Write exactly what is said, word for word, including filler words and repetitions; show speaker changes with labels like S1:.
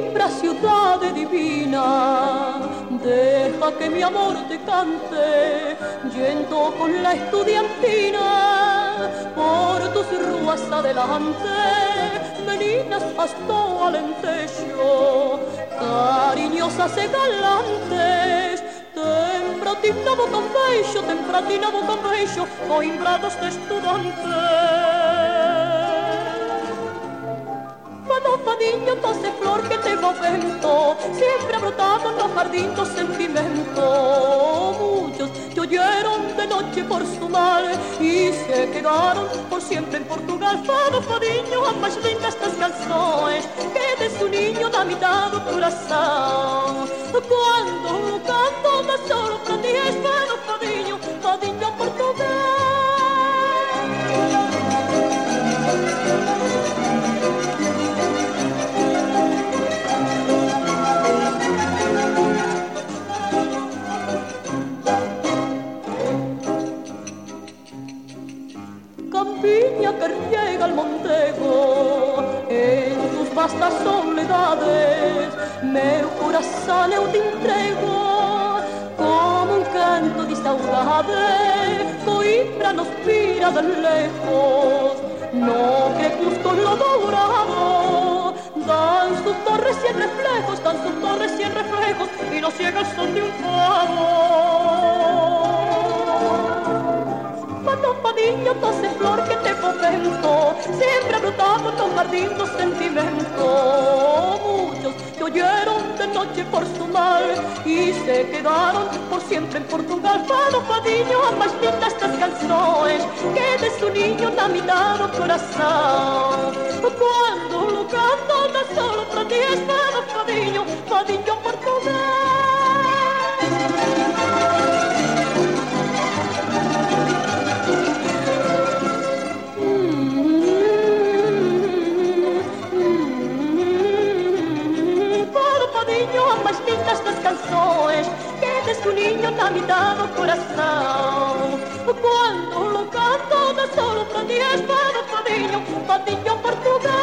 S1: Coimbra, ciudad divina, deja que mi amor te cante, yendo con la estudiantina por tus ruas adelante, meninas hasta Alentejo, cariñosas y galantes, tempratinavo con bello, tempratinavo con bello, coimbrados de estudiantes. Fado, fadiño, tose flor que te vento, siempre ha brotado en los jardines tu sentimento. Muchos te oyeron de noche por su mar y se quedaron por siempre en Portugal. Fado, fadiño, ambas lindas estas canciones que de su niño da mitad tu corazón. Cuando canto da solo para ti es fado, fadiño, fadiño Portugal. Campiña que riega el Montego, en tus vastas soledades, meu corazón eu te entrego, como un canto de saudade, Coimbra nos mira de lejos, no crepúsculo dorado, dan sus torres y en reflejos, dan sus torres y en reflejos, y nos ciega el son de un fado. Fado, fadiño, tose flor que te vento, siempre ha brotado en los jardines tu sentimento. Muchos te oyeron de noche por su mar y se quedaron por siempre en Portugal. Fado, fadiño, ambas lindas estas canciones que de su niño da mitad tu corazón. Cuando lo canto da solo para ti es fado, fadiño, fadiño Portugal. Ambas lindas estas canciones que de su niño da mitad tu corazón. Cuando lo canto da solo para ti es fado, fadiño, fadiño Portugal.